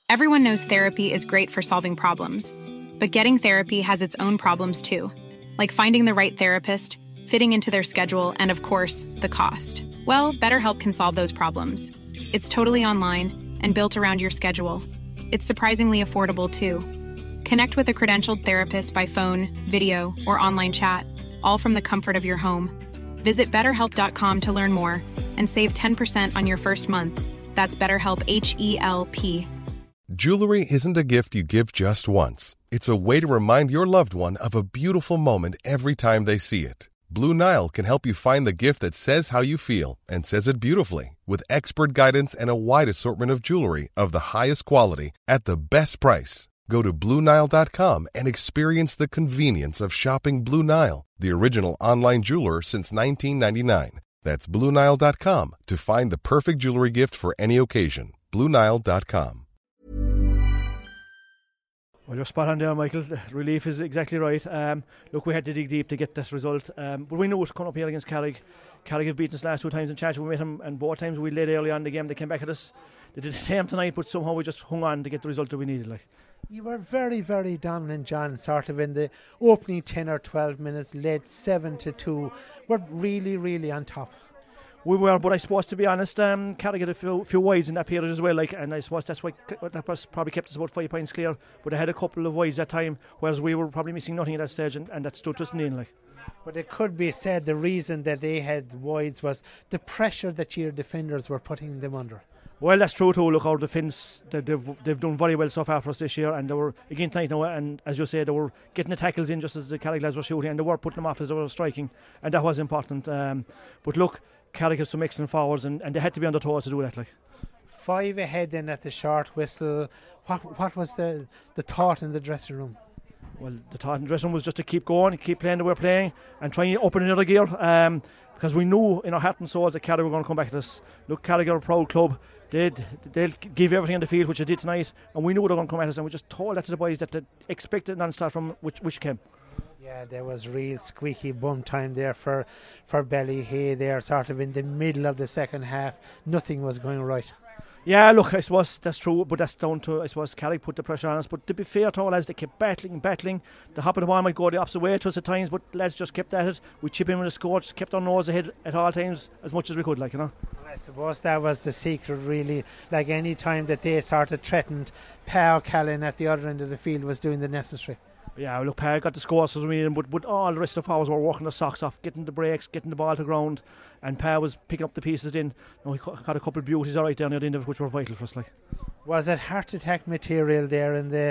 Everyone knows therapy is great for solving problems, but getting therapy has its own problems too, like finding the right therapist, fitting into their schedule, and of course, the cost. Well, BetterHelp can solve those problems. It's totally online and built around your schedule. It's surprisingly affordable too. Connect with a credentialed therapist by phone, video, or online chat, all from the comfort of your home. Visit BetterHelp.com to learn more and save 10% on your first month. That's BetterHelp, H-E-L-P. Jewelry isn't a gift you give just once. It's a way to remind your loved one of a beautiful moment every time they see it. Blue Nile can help you find the gift that says how you feel and says it beautifully, with expert guidance and a wide assortment of jewelry of the highest quality at the best price. Go to BlueNile.com and experience the convenience of shopping Blue Nile, the original online jeweler since 1999. That's BlueNile.com to find the perfect jewelry gift for any occasion. BlueNile.com. Well, you're spot on there, Michael. The relief is exactly right. Look, we had to dig deep to get this result. But we knew it was coming up here against Carrick. Carrick have beaten us last 2 times in Championship. We met them, and both times we led early on in the game. They came back at us. They did the same tonight, but somehow we just hung on to get the result that we needed. You were very, very dominant, John, sort of in the opening 10 or 12 minutes, led 7-2. We're really, really on top. We were, but I suppose, to be honest, Carrick had a few wides in that period as well, and I suppose that's why that probably kept us about 5 points clear. But they had a couple of wides that time, whereas we were probably missing nothing at that stage, and that stood us in. But it could be said the reason that they had wides was the pressure that your defenders were putting them under. Well, that's true too. Look, our defence, they've done very well so far for us this year, and they were, again tonight now, and as you say, they were getting the tackles in just as the Carrick lads were shooting, and they were putting them off as they were striking, and that was important. But look, Carrick has some excellent forwards, and they had to be on their toes to do that. 5 ahead then at the short whistle. What was the thought in the dressing room? Well, the thought in the dressing room was just to keep going, keep playing the way we're playing, and try and open another gear, because we knew in our heart and souls that Carrick were going to come back at us. Look, Carrick are a proud club. They'll give everything on the field, which they did tonight, and we knew they were going to come at us, and we just told that to the boys that they expected non-stop from which came. Yeah, there was real squeaky bum time there for Ballyhay there, sort of in the middle of the second half. Nothing was going right. Yeah, look, I suppose that's true, but that's down to, I suppose, Carrick put the pressure on us. But to be fair to all lads, they kept battling. The hop of the ball might go the opposite way to us at times, but lads just kept at it. We chip in with the score, just kept our nose ahead at all times as much as we could, I suppose that was the secret, really. Any time that they sort of threatened, Pa O'Callaghan at the other end of the field was doing the necessary. Yeah, look, Pa got the scores for me, but all the rest of the forwards were working their socks off, getting the breaks, getting the ball to ground, and Pa was picking up the pieces in. He got a couple of beauties all right down near the end of it, which were vital for us. Was it heart attack material there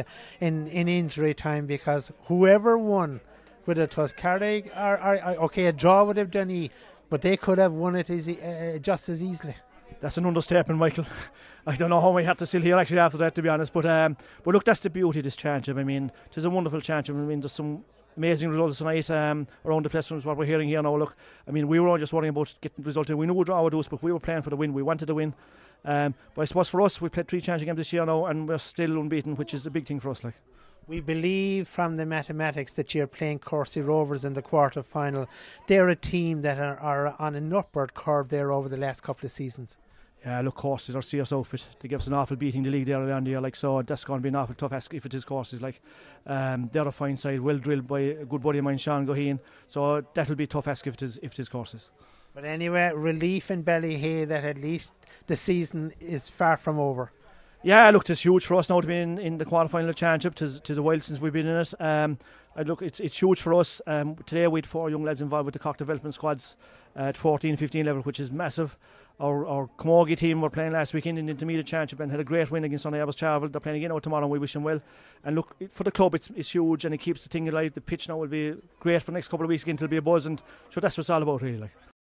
in injury time? Because whoever won, whether it was Carrick or a draw would have done but they could have won it just as easily. That's an understatement, Michael. I don't know how I had to still here actually after that, to be honest. But look, that's the beauty of this championship. I mean, it is a wonderful championship. I mean, there's some amazing results tonight around the place from what we're hearing here now. Look, I mean, we were all just worrying about getting the result. We knew a draw would do us, but we were playing for the win. We wanted to win. But I suppose for us, we played 3 championship games this year now, and we're still unbeaten, which is a big thing for us. We believe from the mathematics that you're playing Courcey Rovers in the quarter final. They're a team that are on an upward curve there over the last couple of seasons. Yeah, look, Courcey is our CS outfit. They give us an awful beating the league there around here, so that's going to be an awful tough ask if it is Courcey's. They're a fine side, well drilled by a good buddy of mine, Sean Goheen. So that'll be a tough ask if it is Courcey's. But anyway, relief in Ballyhay that at least the season is far from over. Yeah, look, it's huge for us now to be in the quarter-final of the championship. Tis a while since we've been in it. Look, it's huge for us. Today we had 4 young lads involved with the Cork development squads at 14-15 level, which is massive. Our Camogie team were playing last weekend in the intermediate championship and had a great win against Sunday Abbas Charvel. They're playing again now tomorrow, and we wish them well. And look, for the club, it's huge, and it keeps the thing alive. The pitch now will be great for the next couple of weeks again. It'll be a buzz, and sure, that's what it's all about, really.